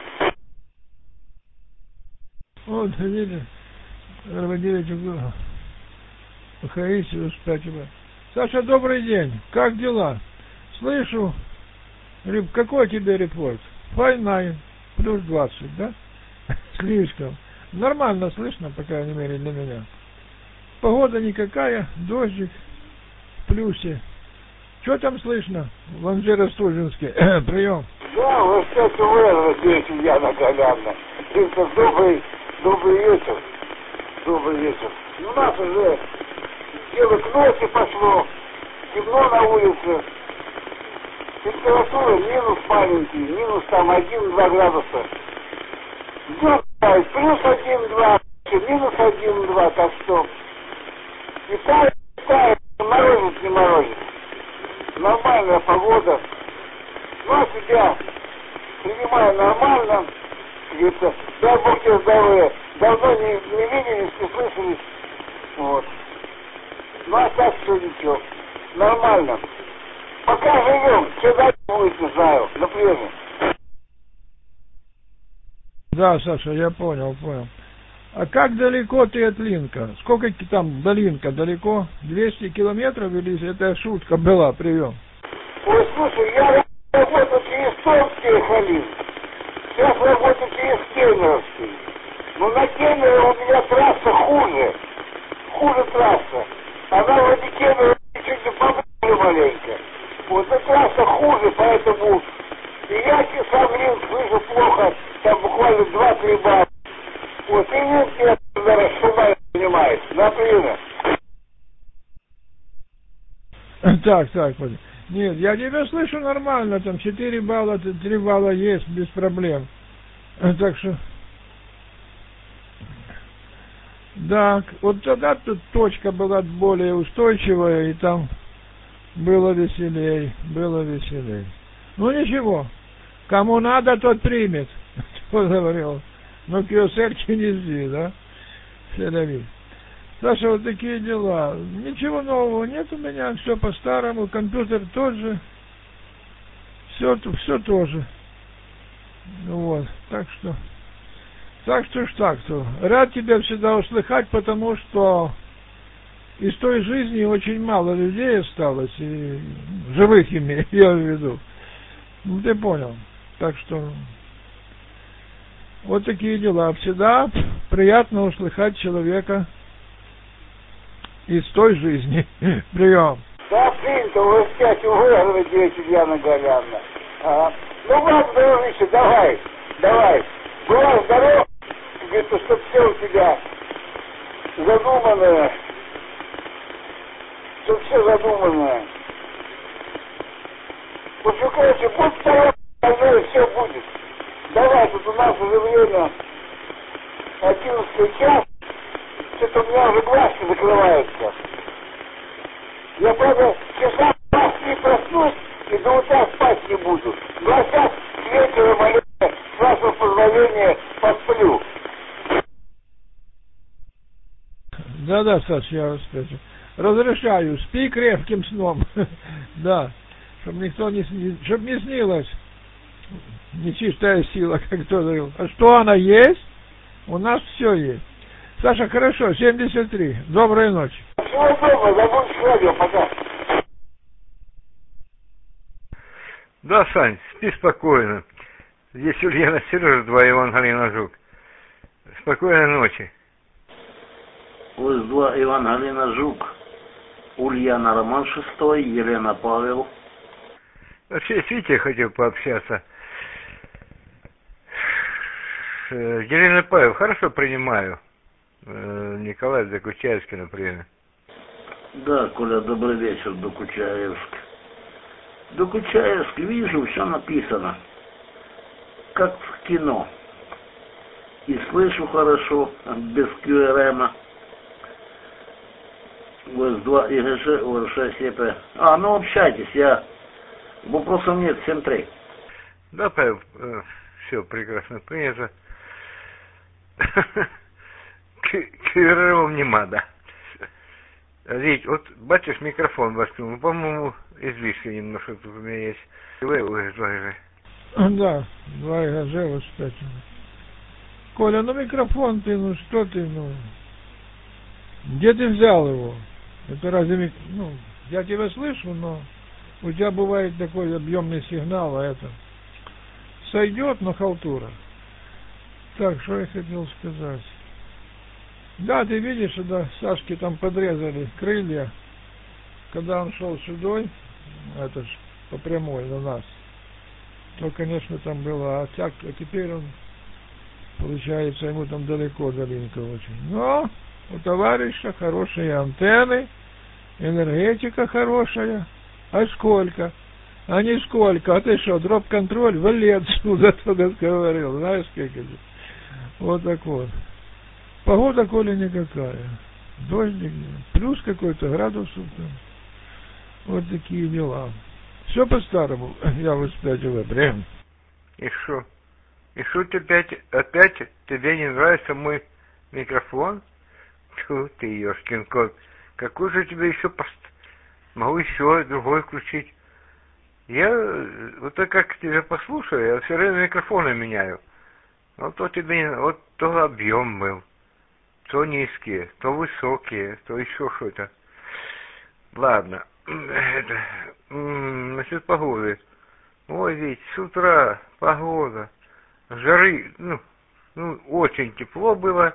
Вот, видели, Арбадевич, Хаиси, успеть его. Саша, добрый день, как дела? Слышу, какой тебе репорт? Файнай, плюс двадцать, да? Слишком. Нормально слышно, по крайней мере, для меня. Погода никакая, дождик, в плюсе. Что там слышно в Анжеро-Стужинске? Прием. Да, вот сейчас вы здесь я на Голянно. Это добрый, добрый вечер. Добрый вечер. У нас уже дело к ночи пошло, темно на улице. Температура минус маленький, минус там один-два градуса. Днем плюс один-два, минус один-два, так что и тает, тает, морозит, не морозит. Нормальная погода. Ну, а тебя принимаю нормально. Говорится, дай Бог тебе здоровья. Давно не, не виделись, не слышались. Вот. Ну, а так все ничего. Нормально. Пока живем, что дальше будет, не знаю. Например. Да, Саша, я понял, понял. А как далеко ты от Линка? Сколько там до Линка? Далеко? двести километров или это шутка была? Прием. Ой, слушай, я работаю через Томский Эхолинк. Сейчас работаю через Кемеровский. Но на Кемерово у меня трасса хуже. Хуже трасса. Она вроде Кемерово чуть не поближе маленько. Вот эта трасса хуже, поэтому и я сам Линк слышу плохо. Там буквально два-три балла. Вот, и нет, я туда шумай понимаешь, например. Так, так, вот. Нет, я тебя слышу нормально, там четыре балла, три балла есть, без проблем. Так что... Да, вот тогда тут точка была более устойчивая, и там было веселей, было веселей. Ну ничего, кому надо, тот примет. Кто говорил? Ну, киосерки не жди, да? Селяви. Саша, вот такие дела. Ничего нового нет у меня, все по-старому, компьютер тот же. Все, все тоже. Вот, так что... Так что ж так-то. Рад тебя всегда услыхать, потому что из той жизни очень мало людей осталось, и живых имею, я в виду. Ну, ты понял. Так что вот такие дела. Всегда приятно услыхать человека из той жизни. Прием. Да, принято, вы опять выигрываете, Ульяна Галяновна. Ага. Ну ладно, дружище, давай, давай. Была здоров, говорит, чтоб все у тебя задуманное, чтоб все задуманное. В общем, короче, будь здоров, и все будет. Давай, тут у нас уже время одиннадцатый час, что-то у меня уже глазки закрываются. Я, правда, часа раз не проснусь и до утра спать не буду. Два часа вечером, а с вашего позволения, посплю. Да-да, Саш, я вас спрашиваю. Разрешаю, спи крепким сном. Да, чтобы никто не, чтоб не снилось нечистая сила, как кто говорил. А что она есть? У нас все есть. Саша, хорошо, семьдесят три. Доброй ночи. Всего доброго, забудь радио, пока. Да, Сань, спи спокойно. Здесь Ульяна Сережа, два Иван Галина Жук. Спокойной ночи. Ось два Иван Галина Жук, Ульяна Роман шестой, Елена Павел. Вообще, с Витей хотел пообщаться. Елена Павел, хорошо принимаю. Николай Докучаевский, например. Да, Коля, добрый вечер, Докучаевск. Докучаевск, вижу, все написано. Как в кино. И слышу хорошо, без кью эр эм. ОС два, ИГЖ, ОРШ, СЕП. А, ну общайтесь, я... Вопросов нет, семь три. Да, Павел, все прекрасно принято. кью эр эм не надо. Вить, вот бачишь, микрофон воткнул, по-моему, излишки немножко тут у меня есть. Вы, вы, вы, Да, два ИГЖ, вот кстати. Коля, ну микрофон ты, ну что ты, ну... Где ты взял его? Это разве... Мик... Ну, я тебя слышу, но у тебя бывает такой объемный сигнал, а это... Сойдет, но халтура. Так, что я хотел сказать? Да, ты видишь, когда Сашке там подрезали крылья, когда он шел сюда, это ж по прямой на нас, то, конечно, там было, а, так, а теперь он, получается, ему там далеко долинка очень. Но у товарища хорошие антенны, энергетика хорошая. А сколько? А не сколько. А ты что, дроп-контроль? Вали отсюда, тогда говорил. Знаешь, как это? Вот так вот. Погода, Коля, никакая. Дождик, плюс какой-то градусов там. Вот такие дела. Все по-старому. Я воспятил прям. И что? И что опять, опять тебе не нравится мой микрофон? Тьфу ты, ёшкин кот. Какой же тебе еще пост... Могу еще другой включить. Я вот так как тебя послушаю, я все время микрофоны меняю. Вот то тебе, вот то объем был, то низкие, то высокие, то еще что-то. Ладно. Это, насчет погоды. Ой, ведь с утра погода. Жары, ну, ну, очень тепло было.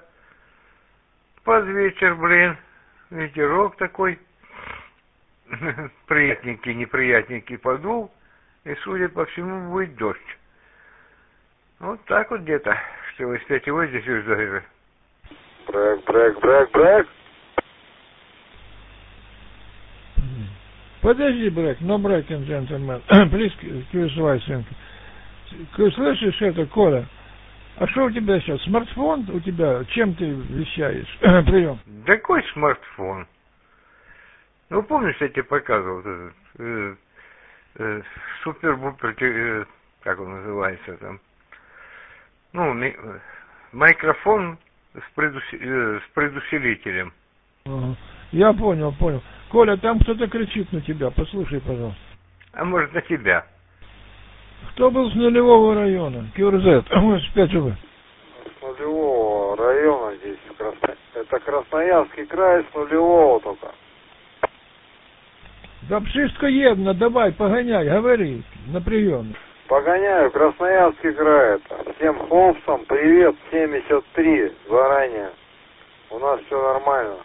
Под вечер, блин, ветерок такой. Приятненький, неприятненький подул. И, судя по всему, будет дождь. Вот так вот где-то. Что вы спите, вы здесь уже. Брак, брак, брак, брак. Подожди, брак, но брак, джентльмен. Плиз, кюсвай, сынка. Слышишь это, Коля? А что у тебя сейчас? Смартфон у тебя? Чем ты вещаешь? Прием. Да какой смартфон? Ну, помнишь, я тебе показывал этот, э, э, супер-бупер, э, как он называется там, ну, ми, микрофон с, предуси, э, с предусилителем. Ага. Я понял, понял. Коля, там кто-то кричит на тебя, послушай, пожалуйста. А может, на тебя? Кто был с нулевого района? Кюрзет. Ой, спять уже. С нулевого района здесь, Красно... это Красноярский край, с нулевого только. Да wszystko jedno, давай, погоняй, говори, на прием. Погоняю, Красноярский край это. Всем хлопцам привет, семьдесят три заранее. У нас все нормально.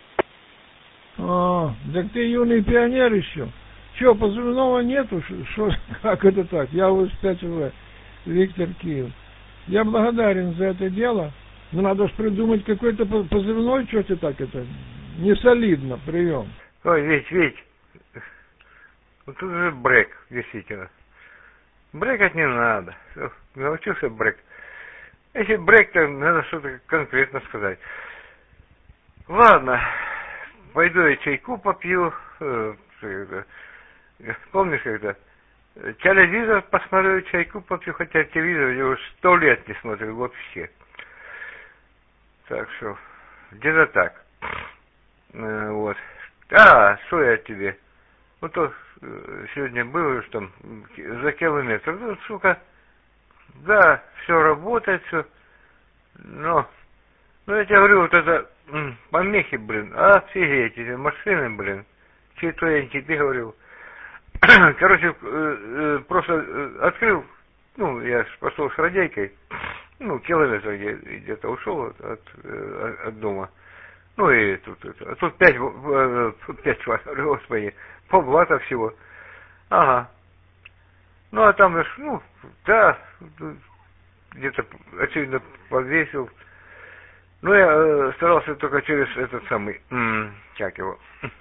А, так ты юный пионер еще. Че, позывного нету? Шо, как это так? Я уже спять уже, Виктор Киев. Я благодарен за это дело, но надо же придумать какой-то позывной, что ты так это, не солидно, прием. Ой, Вить, Вить, вот тут же брек, действительно. Брекать не надо. Научился брек. Если брек, то надо что-то конкретно сказать. Ладно, пойду я чайку попью. Помнишь, когда? Телевизор посмотрю, чайку попью, хотя телевизор я уже сто лет не смотрю вообще. Так что, где-то так. Вот. А, что я тебе? Вот то сегодня было, что там за километр. Ну, сука, да, все работает, все. Но, ну я тебе говорю, вот это м, помехи, блин, офигеть, эти машины, блин. Че-то я не тебе говорил. Короче, э, э, просто э, открыл, ну, я пошел с радейкой, ну, километр где, где-то ушел от, от, э, от дома. Ну и тут, это, тут пять, э, пять ватт, господи, полватта всего. Ага. Ну а там, ну, да, где-то, очевидно, подвесил. Ну я э, старался только через этот самый, м- как его,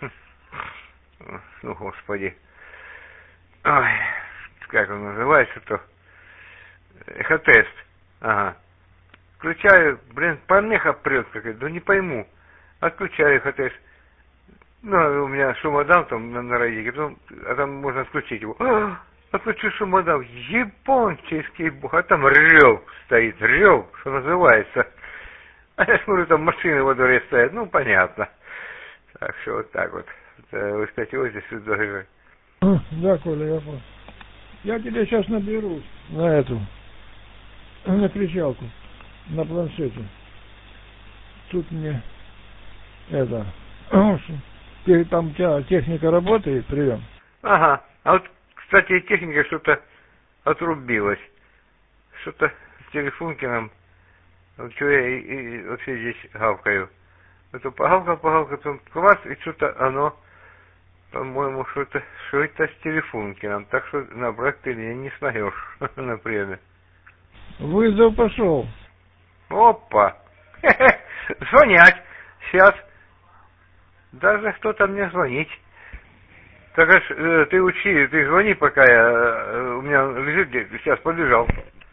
ну, господи. Ой, как он называется-то? Эхотест. Ага. Включаю, блин, помеха прет какая-то, ну не пойму. Отключаю эхотест. Ну, у меня шумодав там на, на радике, потом, а там можно отключить его. А, отключу шумодав. Японческий бог, а там рев стоит, рев, что называется. А я смотрю, там машины во дворе стоят, ну, понятно. Так что вот так вот. Вы, кстати, вот здесь сюда. Да, Коля, я понял. Я тебе сейчас наберу на эту, на кричалку, на планшете. Тут мне это, там у тебя техника работает, прием. Ага, а вот, кстати, техника что-то отрубилась. Что-то с телефонкиным, вот что я и, и вообще здесь гавкаю. Это погавка, погавка, потом класс, и что-то оно... По-моему, что-то что это с телефонкиным, так что набрать ты меня не смоешь, например. Вызов пошел. Опа! Звонять! Сейчас. Даже кто-то мне звонить. Так аж, э, ты учи, ты звони, пока я, э, у меня лежит где, сейчас побежал.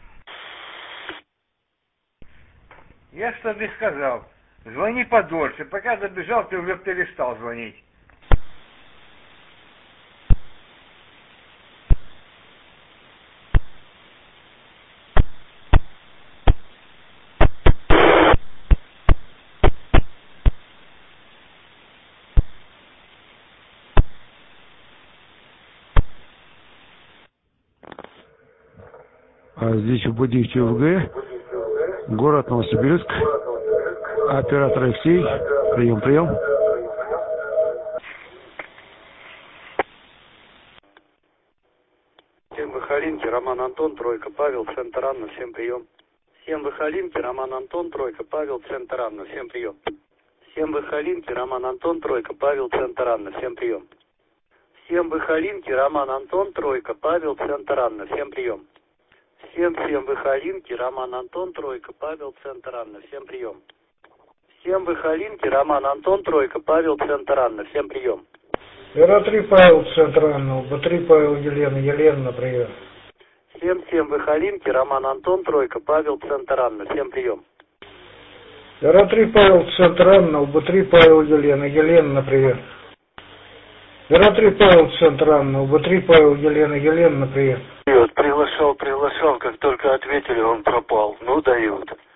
Я что тебе сказал? Звони подольше, пока добежал, ты уже перестал звонить. А здесь УБД ЧФГ, город Новосибирск, оператор Алексей, прием, прием. Всем Выхолинки, Роман Антон, тройка, Павел, центр Анна, всем прием. Всем Выхолинки, Роман Антон, тройка, Павел, центр Анна, всем прием. Всем Выхолинки, Роман Антон, тройка, Павел, центр Анна, всем прием. Всем Выхолинки, Роман Антон, тройка, Павел, центр Анна, всем прием. Всем-всем Выхолинки, Роман Антон, тройка, Павел, центр Анна, всем прием. Всем Выхолинки, Роман Антон, тройка, Павел, центр Анна, всем прием. эр три Павел, центр Анна, бэ три Павел, Елена, Елена на прием. Всем-всем Выхолинки, Роман Антон, тройка, Павел, центр Анна, всем прием. эр три Павел, центр Анна, бэ три Павел, Елена, Елена на прием. Зеро три Павел, центр Анна, Уба три Павел, Елена, Елена, привет. Приглашал, приглашал, как только ответили, он пропал. Ну, дают.